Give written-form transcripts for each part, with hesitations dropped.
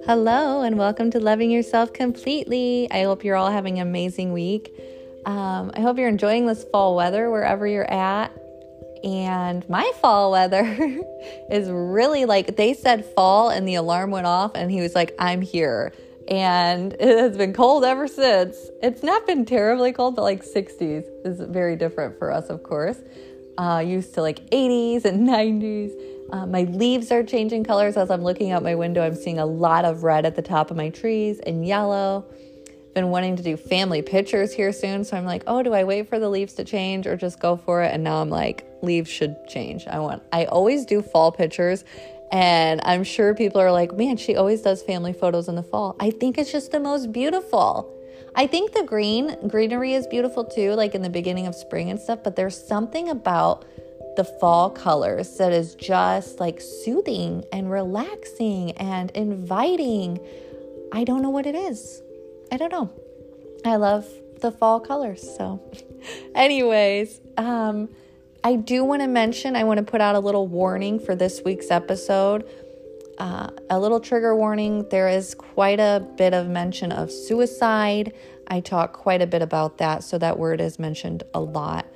Hello and welcome to Loving Yourself Completely. I hope you're all having an amazing week. I hope you're enjoying this fall weather wherever you're at. And my fall weather is really like, they said fall and the alarm went off and he was like, I'm here. And it has been cold ever since. It's not been terribly cold, but like 60s is very different for us, of course. Used to like 80s and 90s. My leaves are changing colors. As I'm looking out my window, I'm seeing a lot of red at the top of my trees and yellow. Been wanting to do family pictures here soon. So I'm like, oh, do I wait for the leaves to change or just go for it? And now I'm like, leaves should change. I always do fall pictures. And I'm sure people are like, man, she always does family photos in the fall. I think it's just the most beautiful. I think the greenery is beautiful too, like in the beginning of spring and stuff. But there's something about the fall colors that is just like soothing and relaxing and inviting. I don't know what it is. I don't know. I love the fall colors. So anyways, I do want to mention, I want to put out a little warning for this week's episode. A little trigger warning. There is quite a bit of mention of suicide. I talk quite a bit about that. So that word is mentioned a lot.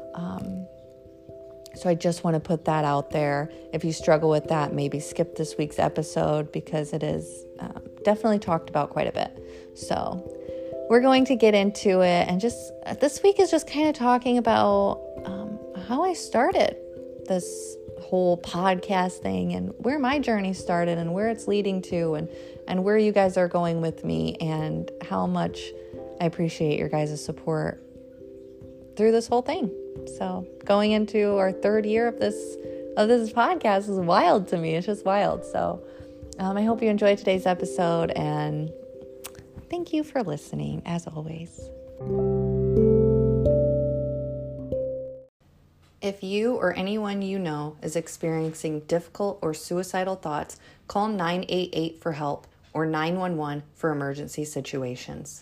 So I just want to put that out there. If you struggle with that, maybe skip this week's episode because it is definitely talked about quite a bit. So we're going to get into it. And just this week is just kind of talking about how I started this whole podcast thing and where my journey started and where it's leading to and where you guys are going with me and how much I appreciate your guys' support through this whole thing. So going into our third year of this podcast is wild to me. It's just wild. So I hope you enjoyed today's episode and thank you for listening as always. If you or anyone you know is experiencing difficult or suicidal thoughts, call 988 for help or 911 for emergency situations.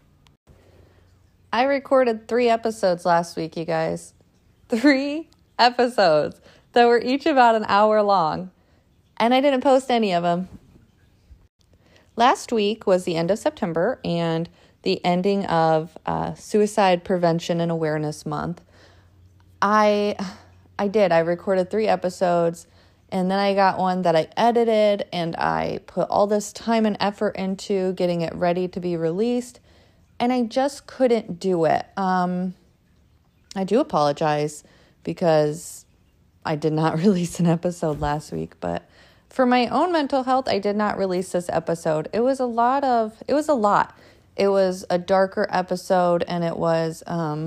I recorded 3 episodes last week, you guys. 3 episodes that were each about an hour long, and I didn't post any of them. Last week was the end of September and the ending of Suicide Prevention and Awareness Month. I recorded 3 episodes, and then I got one that I edited, and I put all this time and effort into getting it ready to be released. And I just couldn't do it. I do apologize because I did not release an episode last week. But for my own mental health, I did not release this episode. It was a lot. It was a darker episode, and it was,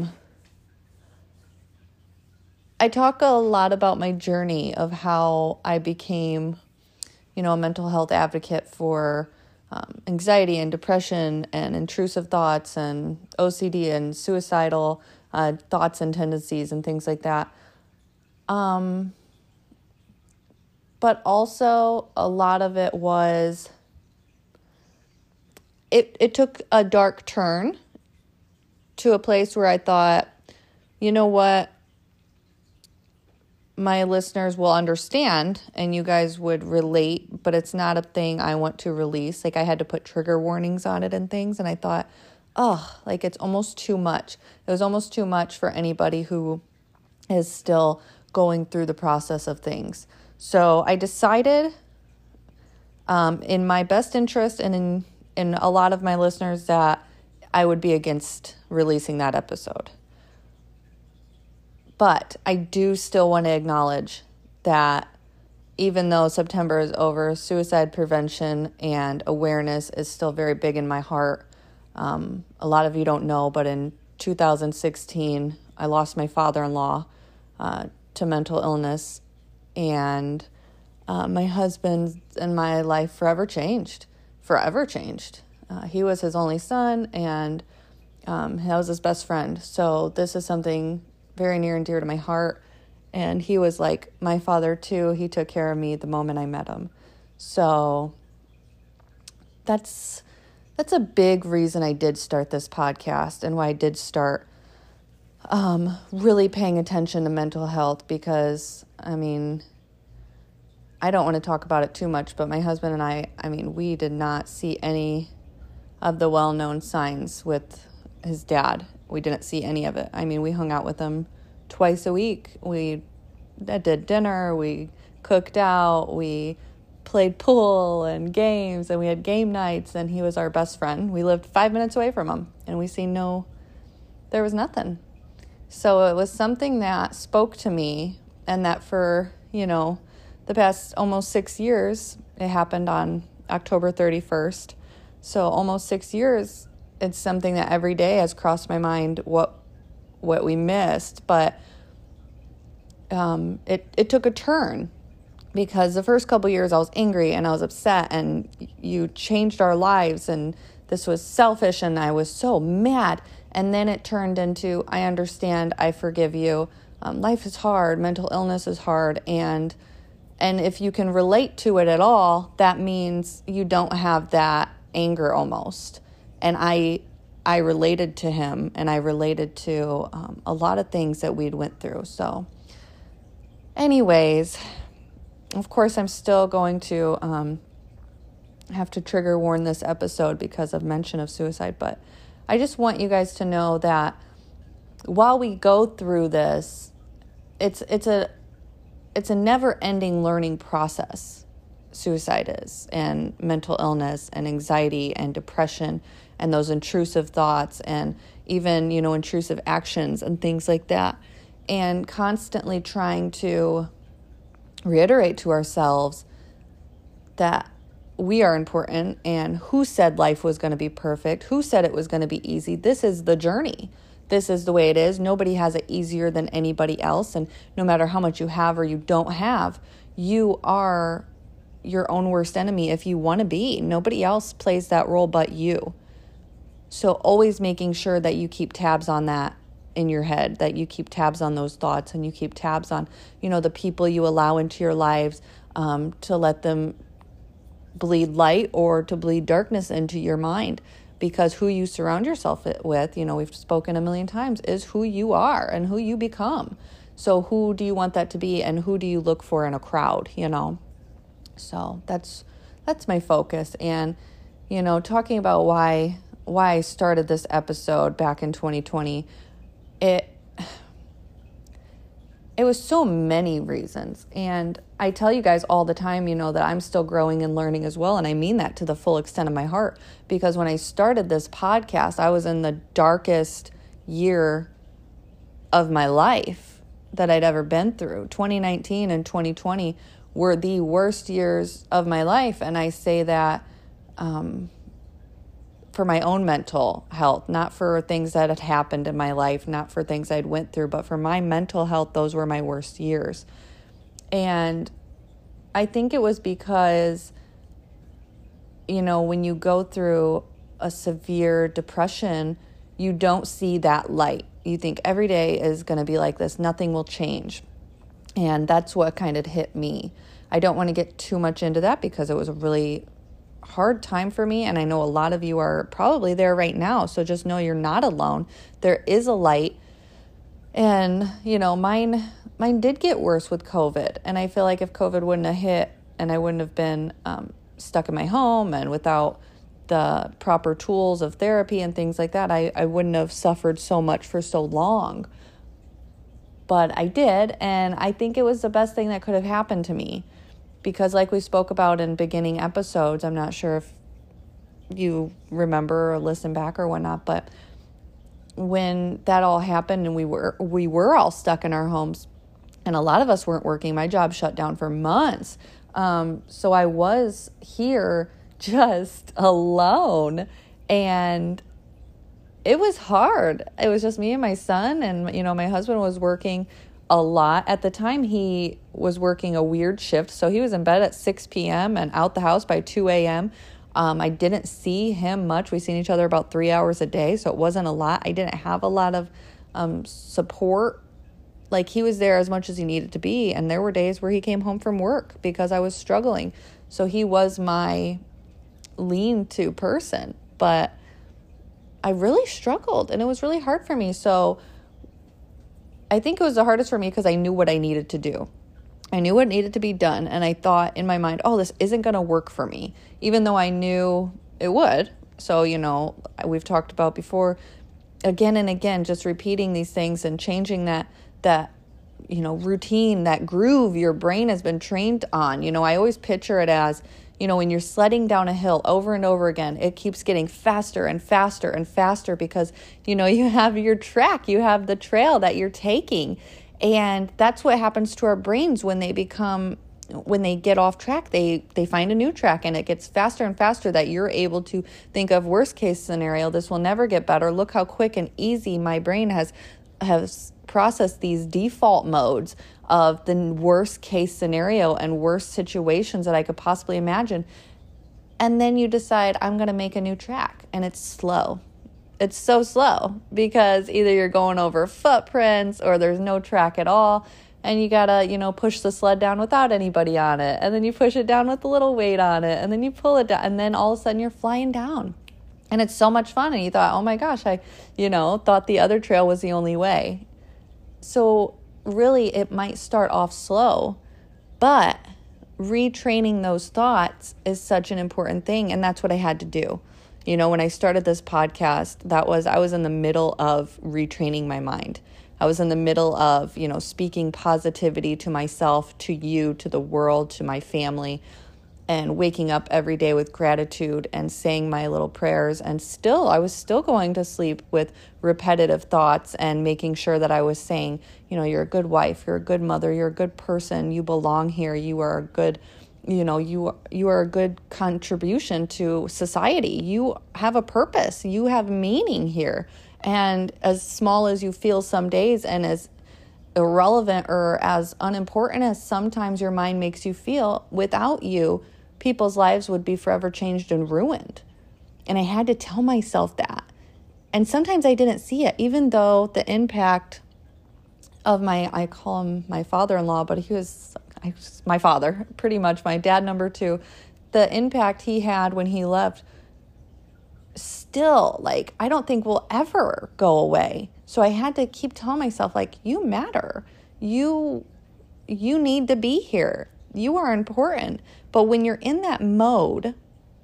I talk a lot about my journey of how I became, a mental health advocate for anxiety and depression and intrusive thoughts and OCD and suicidal thoughts and tendencies and things like that. But also a lot of it was, it took a dark turn to a place where I thought, you know what? My listeners will understand and you guys would relate, but it's not a thing I want to release. Like I had to put trigger warnings on it and things. And I thought, it's almost too much. It was almost too much for anybody who is still going through the process of things. So I decided in my best interest and in a lot of my listeners that I would be against releasing that episode. But I do still want to acknowledge that even though September is over, suicide prevention and awareness is still very big in my heart. A lot of you don't know, but in 2016, I lost my father-in-law to mental illness, and my husband and my life forever changed. He was his only son, and I was his best friend. So this is something very near and dear to my heart. And he was like my father too. He took care of me the moment I met him. So that's a big reason I did start this podcast and why I did start really paying attention to mental health, because I don't want to talk about it too much, but my husband and I mean, we did not see any of the well-known signs with his dad. We didn't see any of it. I mean, we hung out with him twice a week. We did dinner, we cooked out, we played pool and games, and we had game nights, and he was our best friend. We lived 5 minutes away from him, and we seen there was nothing. So it was something that spoke to me, and that for, the past almost 6 years, it happened on October 31st. So almost 6 years, it's something that every day has crossed my mind what we missed. But it took a turn, because the first couple years I was angry and I was upset, and you changed our lives, and this was selfish, and I was so mad. And then it turned into, I understand, I forgive you. Life is hard, mental illness is hard, and if you can relate to it at all, that means you don't have that anger almost. And I related to him, and I related to a lot of things that we'd went through. So anyways, of course, I'm still going to have to trigger warn this episode because of mention of suicide, but I just want you guys to know that while we go through this, it's a never-ending learning process. Suicide is, and mental illness, and anxiety, and depression, and those intrusive thoughts, and even, intrusive actions and things like that. And constantly trying to reiterate to ourselves that we are important, and who said life was going to be perfect? Who said it was going to be easy? This is the journey. This is the way it is. Nobody has it easier than anybody else. And no matter how much you have or you don't have, you are your own worst enemy if you want to be. Nobody else plays that role but you. So always making sure that you keep tabs on that in your head, that you keep tabs on those thoughts, and you keep tabs on, the people you allow into your lives, to let them bleed light or to bleed darkness into your mind. Because who you surround yourself with, we've spoken a million times, is who you are and who you become. So who do you want that to be, and who do you look for in a crowd, So that's my focus. And, talking about why I started this episode back in 2020, it was so many reasons. And I tell you guys all the time, that I'm still growing and learning as well. And I mean that to the full extent of my heart, because when I started this podcast, I was in the darkest year of my life that I'd ever been through. 2019 and 2020 were the worst years of my life. And I say that for my own mental health, not for things that had happened in my life, not for things I'd went through, but for my mental health, those were my worst years. And I think it was because, when you go through a severe depression, you don't see that light. You think every day is going to be like this, nothing will change. And that's what kind of hit me. I don't want to get too much into that because it was a really hard time for me, and I know a lot of you are probably there right now, so just know you're not alone. There is a light. And mine did get worse with COVID, and I feel like if COVID wouldn't have hit and I wouldn't have been stuck in my home and without the proper tools of therapy and things like that, I wouldn't have suffered so much for so long. But I did, and I think it was the best thing that could have happened to me. Because like we spoke about in beginning episodes, I'm not sure if you remember or listen back or whatnot, but when that all happened and we were all stuck in our homes, and a lot of us weren't working, my job shut down for months. So I was here just alone, and it was hard. It was just me and my son, and my husband was working a lot. At the time, he was working a weird shift, so he was in bed at 6 p.m. and out the house by 2 a.m. I didn't see him much. We seen each other about 3 hours a day, so it wasn't a lot. I didn't have a lot of support. Like, he was there as much as he needed to be, and there were days where he came home from work because I was struggling. So he was my lean-to person, but I really struggled, and it was really hard for me. So I think it was the hardest for me because I knew what I needed to do. I knew what needed to be done. And I thought in my mind, oh, this isn't going to work for me, even though I knew it would. So, we've talked about before, again and again, just repeating these things and changing that routine, that groove your brain has been trained on. I always picture it as, when you're sledding down a hill over and over again, it keeps getting faster and faster and faster because, you have your track, you have the trail that you're taking. And that's what happens to our brains when they get off track. They find a new track, and it gets faster and faster that you're able to think of worst case scenario. This will never get better. Look how quick and easy my brain has processed these default modes of the worst case scenario and worst situations that I could possibly imagine. And then you decide, I'm going to make a new track, and it's slow. It's so slow because either you're going over footprints or there's no track at all. And you gotta, push the sled down without anybody on it. And then you push it down with a little weight on it. And then you pull it down. And then all of a sudden you're flying down. And it's so much fun. And you thought, oh my gosh, I, thought the other trail was the only way. So really it might start off slow, but retraining those thoughts is such an important thing. And that's what I had to do. When I started this podcast, I was in the middle of retraining my mind. I was in the middle of, speaking positivity to myself, to you, to the world, to my family, and waking up every day with gratitude and saying my little prayers. And I was still going to sleep with repetitive thoughts and making sure that I was saying, you're a good wife, you're a good mother, you're a good person, you belong here, you are a good, you are a good contribution to society. You have a purpose, you have meaning here. And as small as you feel some days, and as irrelevant or as unimportant as sometimes your mind makes you feel, without you, people's lives would be forever changed and ruined. And I had to tell myself that. And sometimes I didn't see it, even though the impact of I call him my father-in-law, but he was my father, pretty much my dad number 2. The impact he had when he left still, I don't think will ever go away. So I had to keep telling myself, you matter. You need to be here. You are important. But when you're in that mode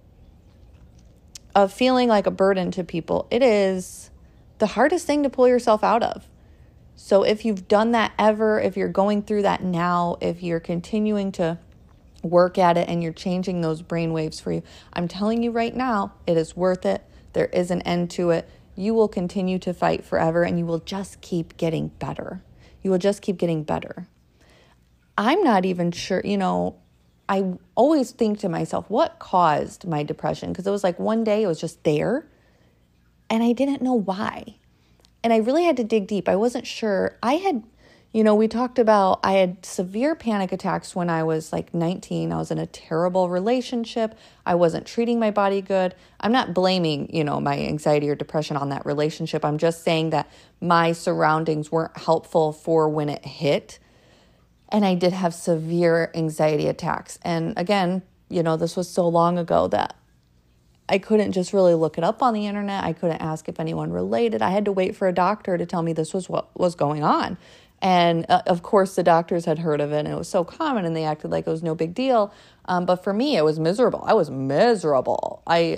of feeling like a burden to people, it is the hardest thing to pull yourself out of. So if you've done that ever, if you're going through that now, if you're continuing to work at it and you're changing those brain waves for you, I'm telling you right now, it is worth it. There is an end to it. You will continue to fight forever, and you will just keep getting better. You will just keep getting better. I'm not even sure, I always think to myself, what caused my depression? Because it was one day it was just there, and I didn't know why. And I really had to dig deep. I wasn't sure. I had, we talked about, I had severe panic attacks when I was 19. I was in a terrible relationship. I wasn't treating my body good. I'm not blaming, my anxiety or depression on that relationship. I'm just saying that my surroundings weren't helpful for when it hit. And I did have severe anxiety attacks. And again, this was so long ago that I couldn't just really look it up on the internet. I couldn't ask if anyone related. I had to wait for a doctor to tell me this was what was going on. And of course, the doctors had heard of it, and it was so common, and they acted like it was no big deal. But for me, it was miserable. I was miserable. I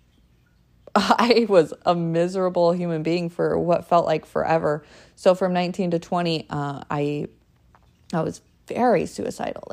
was a miserable human being for what felt like forever. So from 19 to 20, I was very suicidal.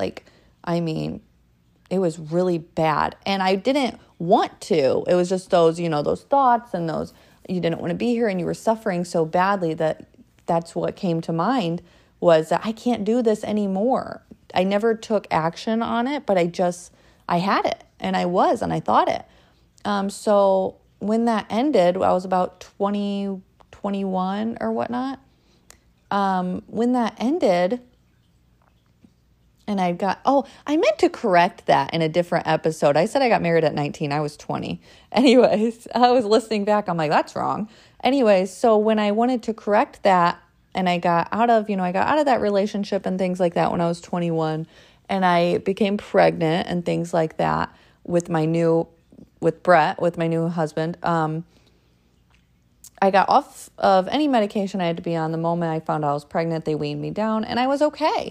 It was really bad. And I didn't want to. It was just those, those thoughts and those, you didn't want to be here and you were suffering so badly that's what came to mind, was that I can't do this anymore. I never took action on it, but I had it, and I thought it. So when that ended, I was about 20, 21 or whatnot. When that ended, and I meant to correct that in a different episode. I said I got married at 19. I was 20. Anyways, I was listening back. I'm like, that's wrong. Anyways, so when I wanted to correct that, and I got out of that relationship and things like that when I was 21, and I became pregnant and things like that with Brett, with my new husband. I got off of any medication I had to be on. The moment I found out I was pregnant, they weaned me down, and I was okay.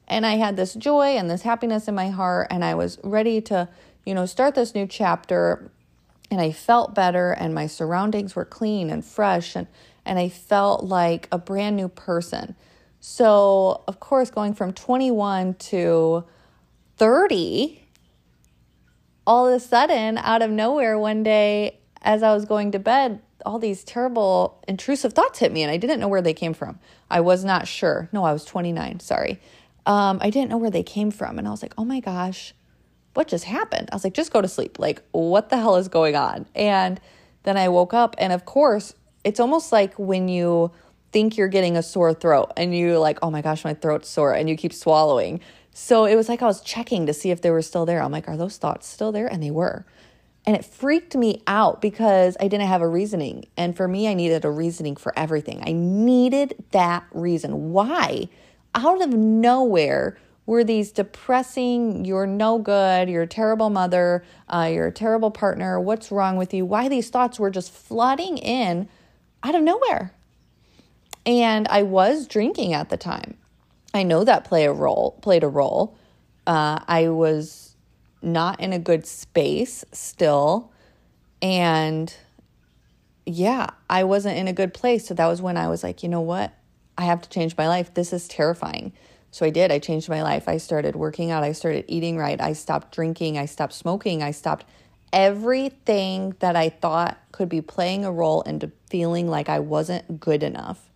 And I had this joy and this happiness in my heart, and I was ready to, start this new chapter, and I felt better, and my surroundings were clean and fresh, and I felt like a brand new person. So, of course, going from 21 to 30, all of a sudden, out of nowhere, one day, as I was going to bed, all these terrible, intrusive thoughts hit me, and I didn't know where they came from. I was not sure. No, I was 29, sorry. I didn't know where they came from, and I was like, oh my gosh, what just happened? I was like, just go to sleep. Like, what the hell is going on? And then I woke up, and of course, it's almost like when you think you're getting a sore throat, and you're like, oh my gosh, my throat's sore, and you keep swallowing. So it was like I was checking to see if they were still there. I'm like, are those thoughts still there? And they were. And it freaked me out because I didn't have a reasoning. And for me, I needed a reasoning for everything. I needed that reason. Why? Out of nowhere were these depressing, you're no good, you're a terrible mother, you're a terrible partner, what's wrong with you? Why these thoughts were just flooding in out of nowhere. And I was drinking at the time. I know that played a role. I was not in a good space still. And yeah, I wasn't in a good place. So that was when I was like, you know what? I have to change my life. This is terrifying. So I did. I changed my life. I started working out. I started eating right. I stopped drinking. I stopped smoking. I stopped everything that I thought could be playing a role into feeling like I wasn't good enough.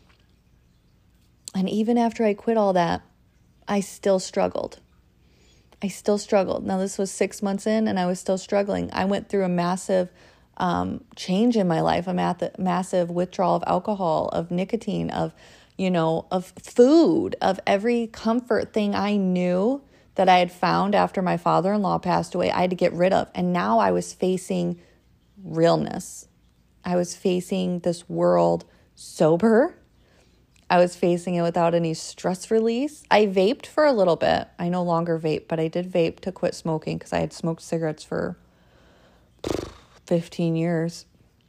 And even after I quit all that, I still struggled. Now, this was 6 months in, and I was still struggling. I went through a massive change in my life, a massive withdrawal of alcohol, of nicotine, of food, of every comfort thing I knew that I had found after my father-in-law passed away, I had to get rid of. And now I was facing realness. I was facing this world sober. I was facing it without any stress release. I vaped for a little bit. I no longer vape, but I did vape to quit smoking because I had smoked cigarettes for 15 years.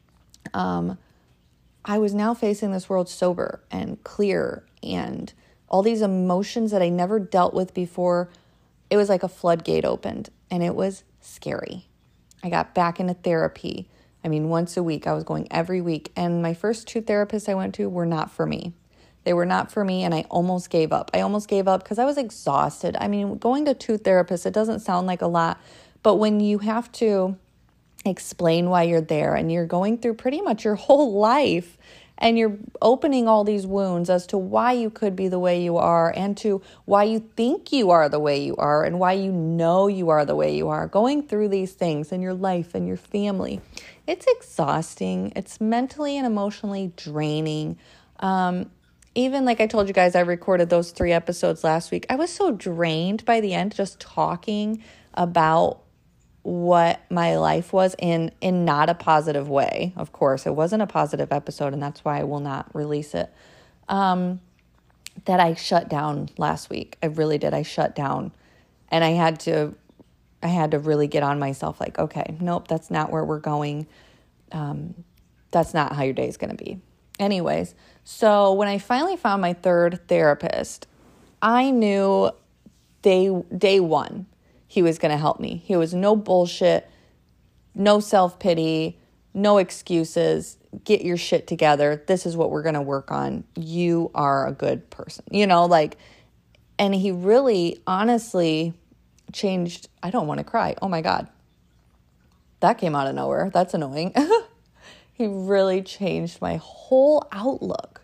I was now facing this world sober and clear, and all these emotions that I never dealt with before. It was like a floodgate opened, and it was scary. I got back into therapy. I mean, once a week. I was going every week, and my first 2 therapists I went to were not for me. They were not for me, and I almost gave up. I almost gave up because I was exhausted. I mean, going to 2 therapists, it doesn't sound like a lot, but when you have to explain why you're there, and you're going through pretty much your whole life, and you're opening all these wounds as to why you could be the way you are, and to why you think you are the way you are, and why you know you are the way you are, going through these things in your life and your family, it's exhausting. It's mentally and emotionally draining. Even like I told you guys, I recorded those 3 episodes last week. I was so drained by the end just talking about what my life was in not a positive way. Of course, it wasn't a positive episode, and that's why I will not release it. That I shut down last week. I really did. I shut down, and I had to really get on myself. Like, okay, nope, that's not where we're going. That's not how your day is going to be. Anyways, so when I finally found my 3rd therapist, I knew day one, he was going to help me. He was no bullshit, no self-pity, no excuses. Get your shit together. This is what we're going to work on. You are a good person. And he really, honestly changed. I don't want to cry. Oh my God. That came out of nowhere. That's annoying. He really changed my whole outlook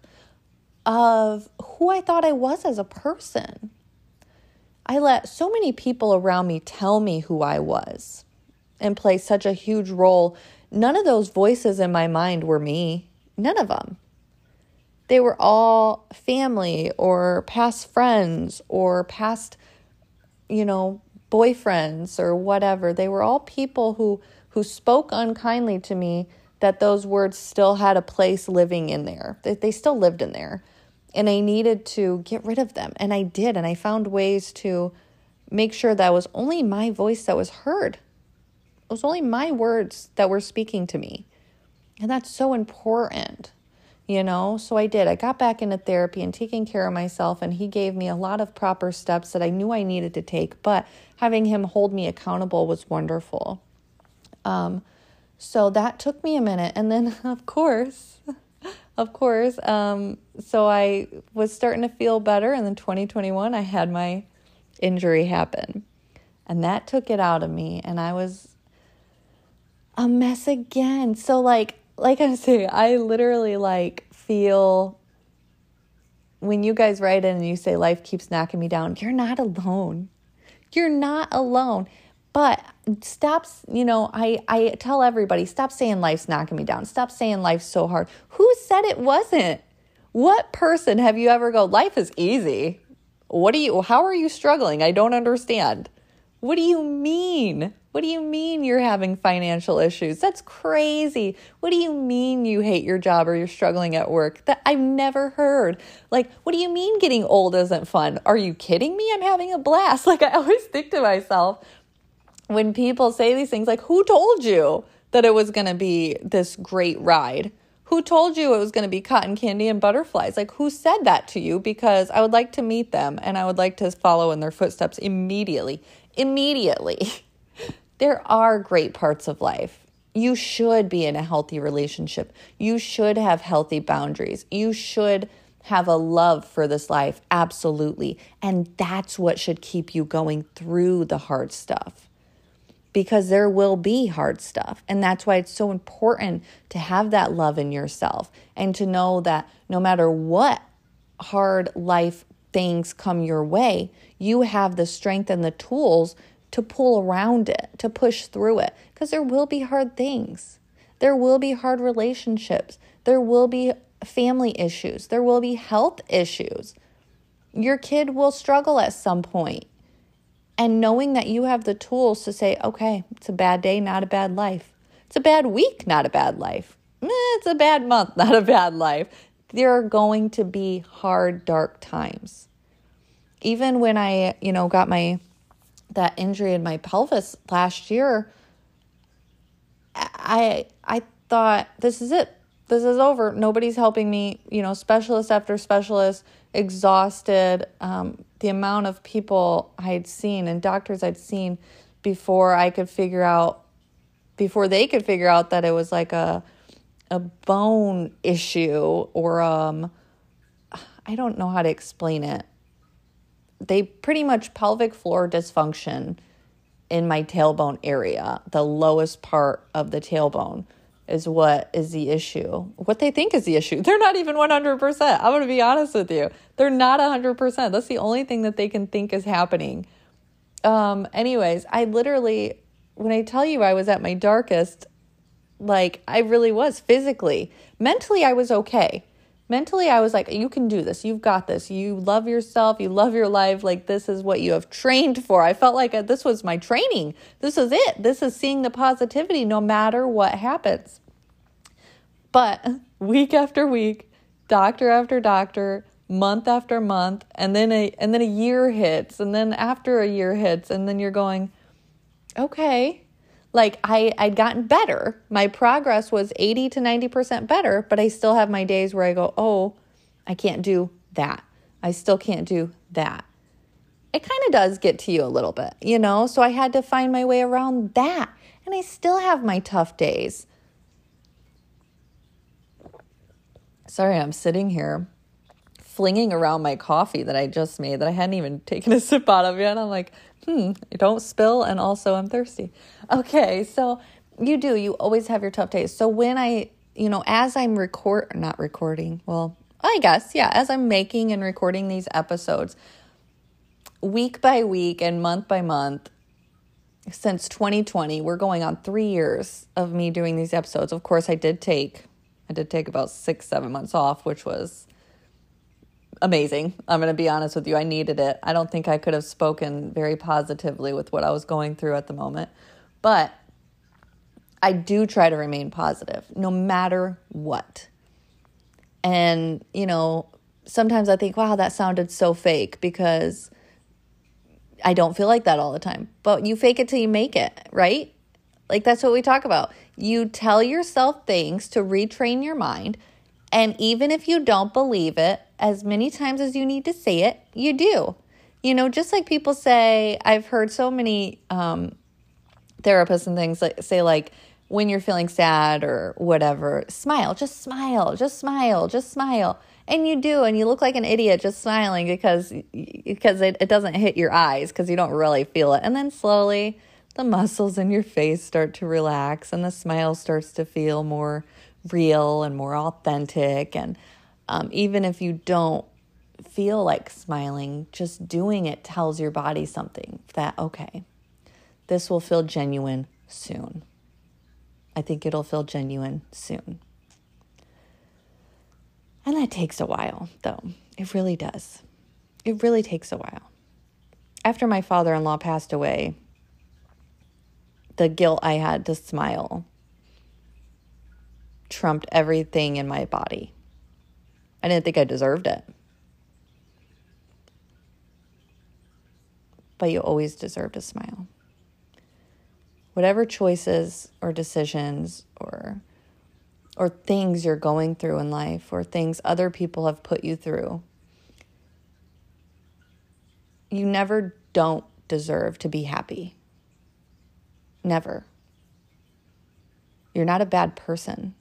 of who I thought I was as a person. I let so many people around me tell me who I was and play such a huge role. None of those voices in my mind were me. None of them. They were all family or past friends or past, boyfriends or whatever. They were all people who spoke unkindly to me, that those words still had a place living in there. They still lived in there. And I needed to get rid of them. And I did. And I found ways to make sure that it was only my voice that was heard. It was only my words that were speaking to me. And that's so important. So I did. I got back into therapy and taking care of myself, and he gave me a lot of proper steps that I knew I needed to take, but having him hold me accountable was wonderful. So that took me a minute. And then, of course, so I was starting to feel better. And then 2021, I had my injury happen. And that took it out of me. And I was a mess again. So like I say, I literally feel when you guys write in and you say life keeps knocking me down, you're not alone. You're not alone. But stop, I tell everybody, stop saying life's knocking me down. Stop saying life's so hard. Who said it wasn't? What person have you ever go, life is easy? How are you struggling? I don't understand. What do you mean? What do you mean you're having financial issues? That's crazy. What do you mean you hate your job or you're struggling at work? That I've never heard. What do you mean getting old isn't fun? Are you kidding me? I'm having a blast. I always think to myself, when people say these things, who told you that it was going to be this great ride? Who told you it was going to be cotton candy and butterflies? Who said that to you? Because I would like to meet them and I would like to follow in their footsteps immediately. There are great parts of life. You should be in a healthy relationship. You should have healthy boundaries. You should have a love for this life. Absolutely. And that's what should keep you going through the hard stuff. Because there will be hard stuff. And that's why it's so important to have that love in yourself and to know that no matter what hard life things come your way, you have the strength and the tools to pull around it, to push through it. Because there will be hard things. There will be hard relationships. There will be family issues. There will be health issues. Your kid will struggle at some point. And knowing that you have the tools to say, okay, it's a bad day, not a bad life. It's a bad week, not a bad life. It's a bad month, not a bad life. There are going to be hard, dark times. Even when I, got that injury in my pelvis last year, I thought, this is it. This is over. Nobody's helping me, specialist after specialist, exhausted. The amount of people I had seen and doctors I'd seen before they could figure out that it was a bone issue or I don't know how to explain it. They pretty much pelvic floor dysfunction in my tailbone area, the lowest part of the tailbone is what is the issue. What they think is the issue. They're not even 100%. I'm going to be honest with you. They're not 100%. That's the only thing that they can think is happening. Anyways, I literally, when I tell you I was at my darkest, I really was physically. Mentally, I was okay. Mentally, I was like, you can do this. You've got this. You love yourself. You love your life. This is what you have trained for. I felt like this was my training. This is it. This is seeing the positivity no matter what happens. But week after week, doctor after doctor, month after month, and then a year hits, and then after a year hits, and then you're going, okay. I'd gotten better. My progress was 80 to 90% better, but I still have my days where I go, oh, I can't do that. I still can't do that. It kind of does get to you a little bit, So I had to find my way around that. And I still have my tough days. Sorry, I'm sitting here flinging around my coffee that I just made that I hadn't even taken a sip out of yet. I'm like, don't spill, and also I'm thirsty. Okay, so you always have your tough days. So when as I'm not recording, well, I guess, yeah, as I'm making and recording these episodes, week by week and month by month, since 2020, we're going on 3 years of me doing these episodes. Of course, I did take about 6-7 months off, which was amazing. I'm going to be honest with you. I needed it. I don't think I could have spoken very positively with what I was going through at the moment, but I do try to remain positive no matter what. And, sometimes I think, wow, that sounded so fake because I don't feel like that all the time, but you fake it till you make it, right? That's what we talk about. You tell yourself things to retrain your mind. And even if you don't believe it, as many times as you need to say it, you do. You know, just like people say, I've heard so many therapists and things say like, when you're feeling sad or whatever, smile, just smile, just smile, just smile. And you do, and you look like an idiot just smiling because it doesn't hit your eyes because you don't really feel it. And then slowly the muscles in your face start to relax and the smile starts to feel more real and more authentic. And even if you don't feel like smiling, just doing it tells your body something that, okay, this will feel genuine soon. I think it'll feel genuine soon. And that takes a while, though. It really does. It really takes a while. After my father-in-law passed away, the guilt I had to smile trumped everything in my body. I didn't think I deserved it. But you always deserve to smile. Whatever choices or decisions or things you're going through in life or things other people have put you through, you never don't deserve to be happy. Never. You're not a bad person.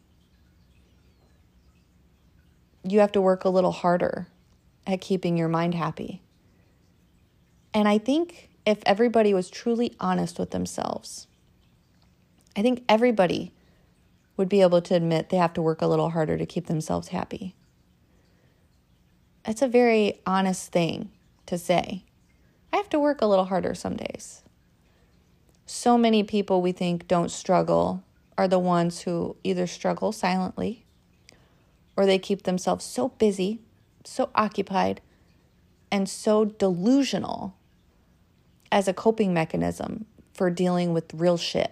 You have to work a little harder at keeping your mind happy. And I think if everybody was truly honest with themselves, I think everybody would be able to admit they have to work a little harder to keep themselves happy. It's a very honest thing to say. I have to work a little harder some days. So many people we think don't struggle are the ones who either struggle silently or they keep themselves so busy, so occupied, and so delusional as a coping mechanism for dealing with real shit.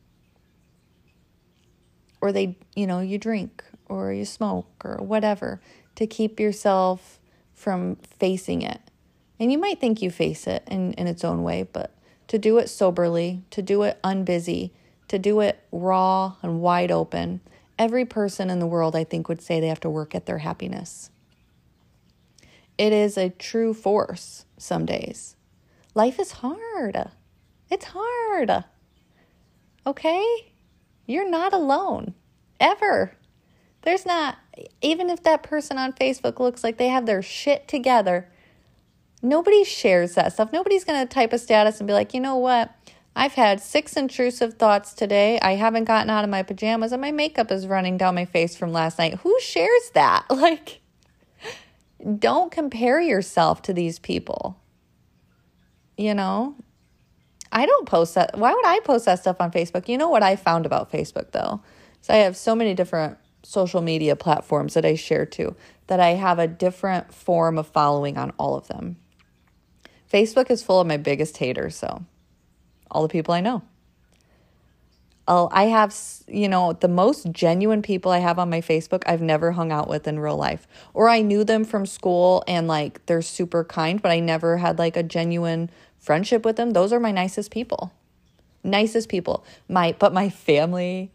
Or you drink or you smoke or whatever to keep yourself from facing it. And you might think you face it in its own way, but to do it soberly, to do it unbusy, to do it raw and wide open, every person in the world, I think, would say they have to work at their happiness. It is a true force some days. Life is hard. It's hard. Okay? You're not alone, ever. There's not, even if that person on Facebook looks like they have their shit together, nobody shares that stuff. Nobody's going to type a status and be like, you know what? I've had 6 intrusive thoughts today. I haven't gotten out of my pajamas and my makeup is running down my face from last night. Who shares that? Like, don't compare yourself to these people. You know? I don't post that. Why would I post that stuff on Facebook? You know what I found about Facebook, though? So I have so many different social media platforms that I share to that I have a different form of following on all of them. Facebook is full of my biggest haters, so all the people I know. I have, the most genuine people I have on my Facebook I've never hung out with in real life. Or I knew them from school and they're super kind, but I never had a genuine friendship with them. Those are my nicest people. Nicest people. My family,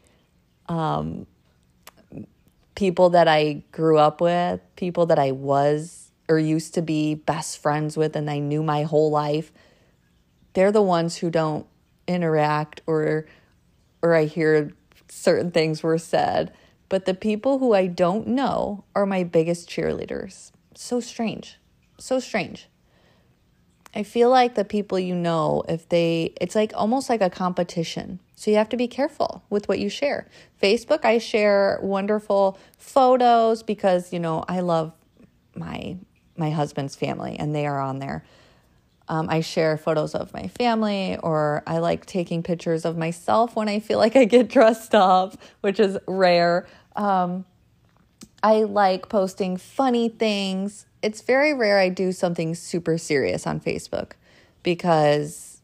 people that I grew up with, people that I was or used to be best friends with and I knew my whole life, they're the ones who don't interact or I hear certain things were said. But the people who I don't know are my biggest cheerleaders. So strange. So strange. I feel like the people you know, it's almost like a competition. So you have to be careful with what you share. Facebook, I share wonderful photos because, I love my husband's family and they are on there. I share photos of my family, or I like taking pictures of myself when I feel like I get dressed up, which is rare. I like posting funny things. It's very rare I do something super serious on Facebook because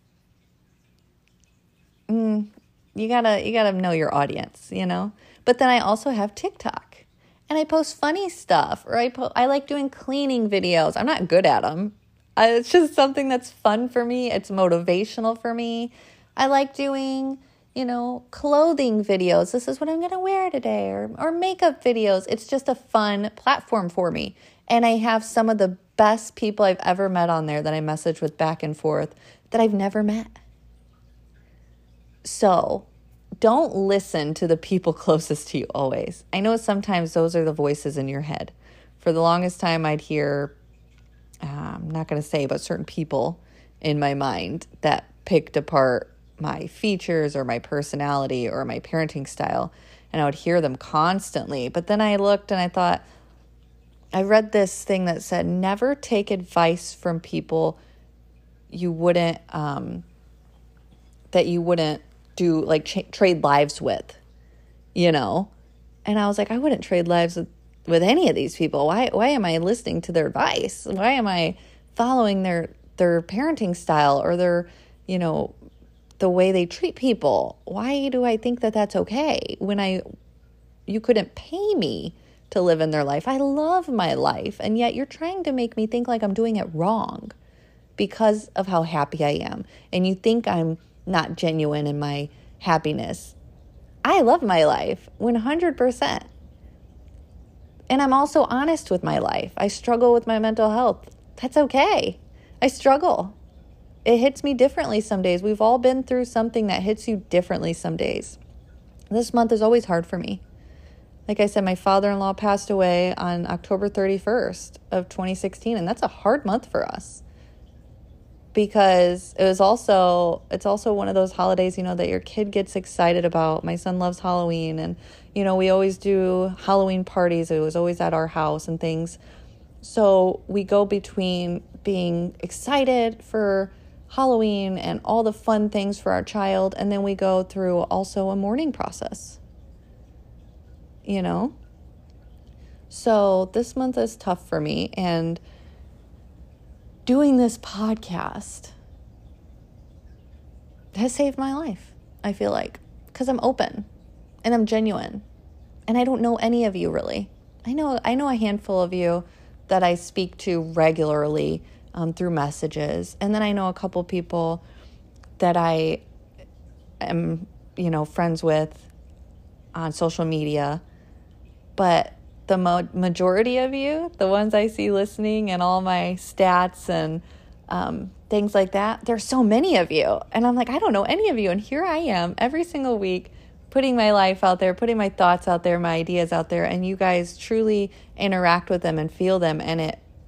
you gotta know your audience, But then I also have TikTok, and I post funny stuff, or I like doing cleaning videos. I'm not good at them. It's just something that's fun for me. It's motivational for me. I like doing, clothing videos. This is what I'm going to wear today, or makeup videos. It's just a fun platform for me. And I have some of the best people I've ever met on there that I message with back and forth that I've never met. So don't listen to the people closest to you always. I know sometimes those are the voices in your head. For the longest time, I'd hear, I'm not going to say, but certain people in my mind that picked apart my features or my personality or my parenting style, and I would hear them constantly. But then I looked and I thought, I read this thing that said, never take advice from people you wouldn't, that you wouldn't do, like trade lives with, And I was like, I wouldn't trade lives with any of these people. Why am I listening to their advice? Why am I following their parenting style or their, the way they treat people? Why do I think that that's okay when you couldn't pay me to live in their life? I love my life, and yet you're trying to make me think like I'm doing it wrong because of how happy I am. And you think I'm not genuine in my happiness. I love my life 100%. And I'm also honest with my life. I struggle with my mental health. That's okay. I struggle. It hits me differently some days. We've all been through something that hits you differently some days. This month is always hard for me. Like I said, my father-in-law passed away on October 31st of 2016, and that's a hard month for us. Because it's also one of those holidays, that your kid gets excited about. My son loves Halloween, and, we always do Halloween parties. It was always at our house and things. So we go between being excited for Halloween and all the fun things for our child, and then we go through also a mourning process, So this month is tough for me, and doing this podcast has saved my life, I feel like, because I'm open and I'm genuine, and I don't know any of you really. I know a handful of you that I speak to regularly through messages, and then I know a couple people that I am, friends with on social media, but the majority of you, the ones I see listening and all my stats and things like that, there's so many of you. And I'm like, I don't know any of you. And here I am every single week putting my life out there, putting my thoughts out there, my ideas out there. And you guys truly interact with them and feel them. And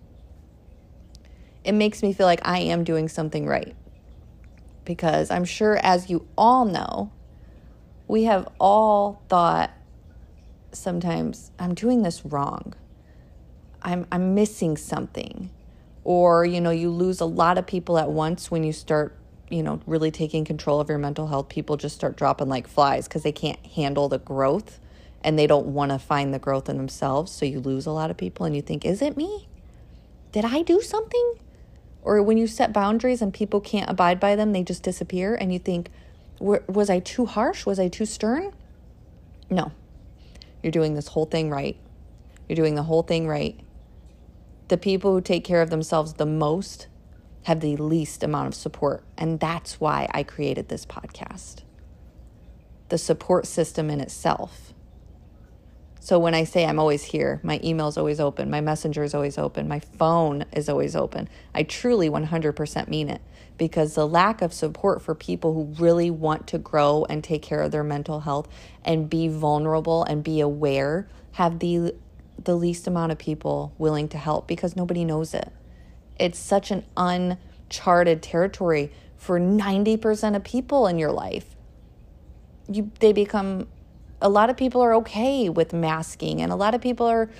it makes me feel like I am doing something right. Because I'm sure, as you all know, we have all thought, sometimes I'm doing this wrong. I'm missing something. Or, you lose a lot of people at once when you start, really taking control of your mental health. People just start dropping like flies because they can't handle the growth and they don't want to find the growth in themselves. So you lose a lot of people and you think, is it me? Did I do something? Or when you set boundaries and people can't abide by them, they just disappear and you think, was I too harsh? Was I too stern? No. You're doing this whole thing right. You're doing the whole thing right. The people who take care of themselves the most have the least amount of support. And that's why I created this podcast. The support system in itself. So when I say I'm always here, my email is always open, my messenger is always open, my phone is always open. I truly 100% mean it, because the lack of support for people who really want to grow and take care of their mental health and be vulnerable and be aware have the least amount of people willing to help, because nobody knows it. It's such an uncharted territory for 90% of people in your life. A lot of people are okay with masking, and a lot of people are,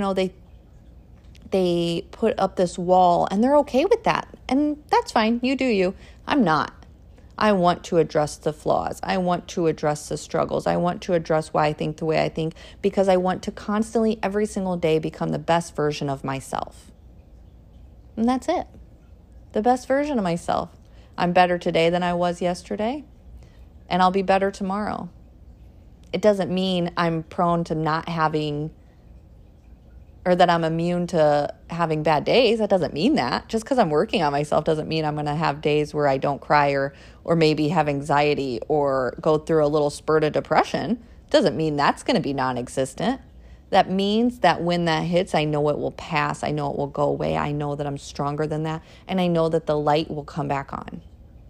they put up this wall and they're okay with that. And that's fine. You do you. I'm not. I want to address the flaws. I want to address the struggles. I want to address why I think the way I think, because I want to constantly, every single day, become the best version of myself. And that's it. The best version of myself. I'm better today than I was yesterday, and I'll be better tomorrow. It doesn't mean I'm prone to not having or that I'm immune to having bad days. That doesn't mean that. Just because I'm working on myself doesn't mean I'm going to have days where I don't cry or maybe have anxiety or go through a little spurt of depression. Doesn't mean that's going to be non-existent. That means that when that hits, I know it will pass. I know it will go away. I know that I'm stronger than that. And I know that the light will come back on.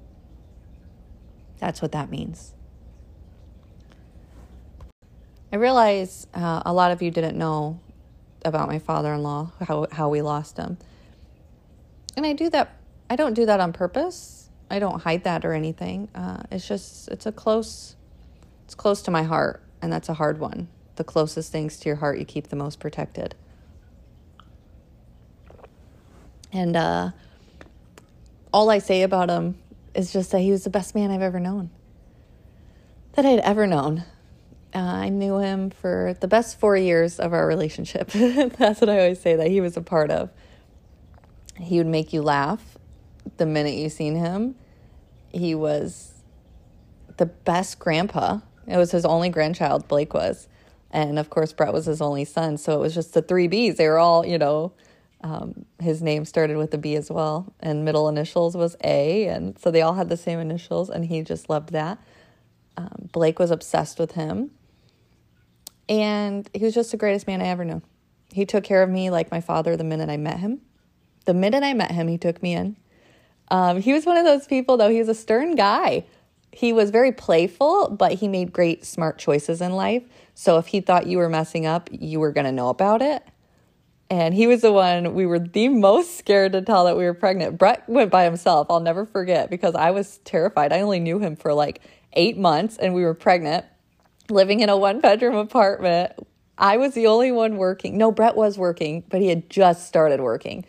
That's what that means. I realize a lot of you didn't know about my father-in-law, how we lost him. And I don't do that on purpose. I don't hide that or anything. It's close to my heart, and that's a hard one. The closest things to your heart you keep the most protected. And all I say about him is just that he was the best man I've ever known. That I'd ever known. I knew him for the best 4 years of our relationship. That's what I always say that he was a part of. He would make you laugh the minute you seen him. He was the best grandpa. It was his only grandchild, Blake was. And of course, Brett was his only son. So it was just the 3 Bs. They were all, his name started with a B as well. And middle initials was A. And so they all had the same initials. And he just loved that. Blake was obsessed with him. And he was just the greatest man I ever knew. He took care of me like my father the minute I met him. The minute I met him, he took me in. He was one of those people, though. He was a stern guy. He was very playful, but he made great, smart choices in life. So if he thought you were messing up, you were going to know about it. And he was the one we were the most scared to tell that we were pregnant. Brett went by himself. I'll never forget because I was terrified. I only knew him for like 8 months and we were pregnant, living in a 1-bedroom apartment. I was the only one working. No, Brett was working, but he had just started working.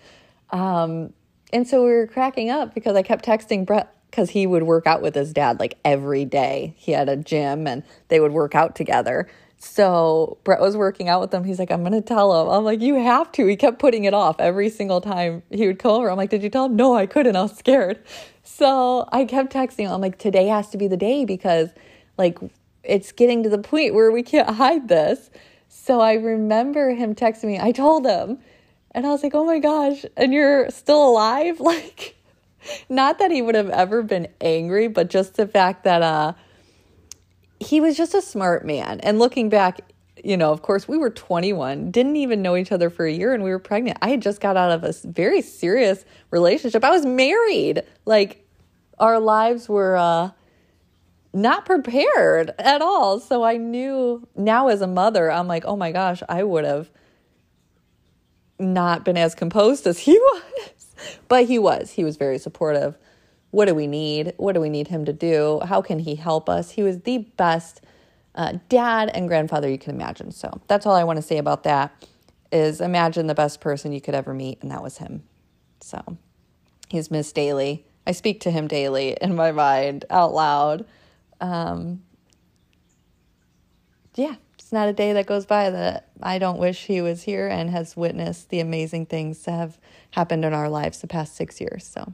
And so we were cracking up because I kept texting Brett because he would work out with his dad like every day. He had a gym and they would work out together. So Brett was working out with him. He's like, I'm going to tell him. I'm like, you have to. He kept putting it off every single time he would come over. I'm like, did you tell him? No, I couldn't. I was scared. So I kept texting him. I'm like, today has to be the day because like it's getting to the point where we can't hide this. So I remember him texting me. I told him. And I was like, oh my gosh, and you're still alive? Like, not that he would have ever been angry, but just the fact that he was just a smart man. And looking back, of course, we were 21, didn't even know each other for a year, and we were pregnant. I had just got out of a very serious relationship. I was married. Like, our lives were not prepared at all. So I knew now as a mother, I'm like, oh my gosh, I would have not been as composed as he was. But he was very supportive. What do we need? What do we need him to do? How can he help us? He was the best dad and grandfather you can imagine. So that's all I want to say about that is imagine the best person you could ever meet, and that was him. So he's missed daily. I speak to him daily in my mind out loud. Yeah. It's not a day that goes by that I don't wish he was here and has witnessed the amazing things that have happened in our lives the past 6 years. So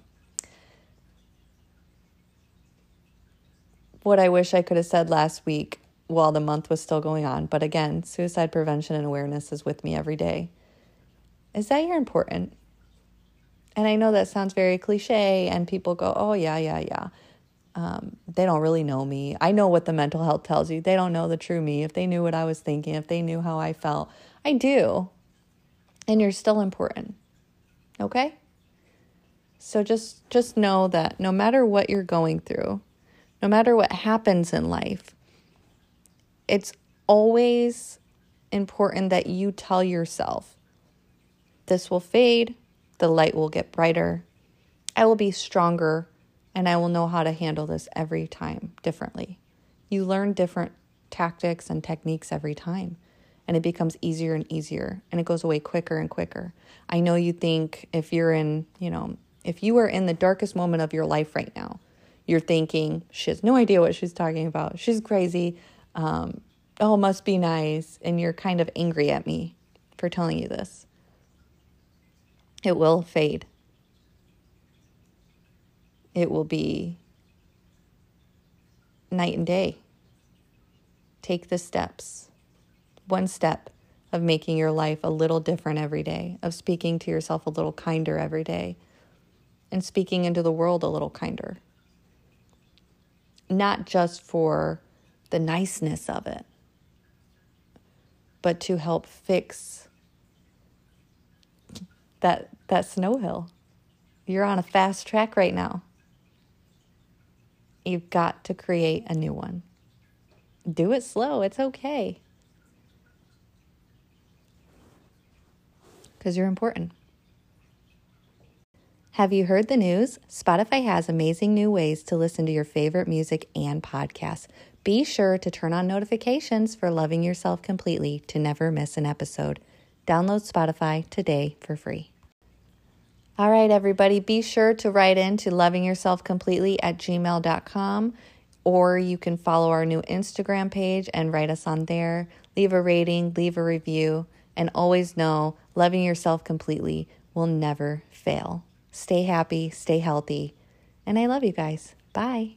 what I wish I could have said last week while the month was still going on, but again, suicide prevention and awareness is with me every day, is that you're important. And I know that sounds very cliche and people go, oh, yeah. They don't really know me. I know what the mental health tells you. They don't know the true me. If they knew what I was thinking, if they knew how I felt, I do. And you're still important. Okay? So just know that no matter what you're going through, no matter what happens in life, it's always important that you tell yourself, this will fade, the light will get brighter, I will be stronger, and I will know how to handle this every time differently. You learn different tactics and techniques every time, and it becomes easier and easier, and it goes away quicker and quicker. I know you think if you are in the darkest moment of your life right now, you're thinking, she has no idea what she's talking about. She's crazy. Must be nice. And you're kind of angry at me for telling you this. It will fade. It will be night and day. Take the steps. One step of making your life a little different every day, of speaking to yourself a little kinder every day, and speaking into the world a little kinder. Not just for the niceness of it, but to help fix that snow hill. You're on a fast track right now. You've got to create a new one. Do it slow. It's okay. Because you're important. Have you heard the news? Spotify has amazing new ways to listen to your favorite music and podcasts. Be sure to turn on notifications for Loving Yourself Completely to never miss an episode. Download Spotify today for free. All right, everybody, be sure to write in to lovingyourselfcompletely@gmail.com, or you can follow our new Instagram page and write us on there. Leave a rating, leave a review, and always know loving yourself completely will never fail. Stay happy, stay healthy, and I love you guys. Bye.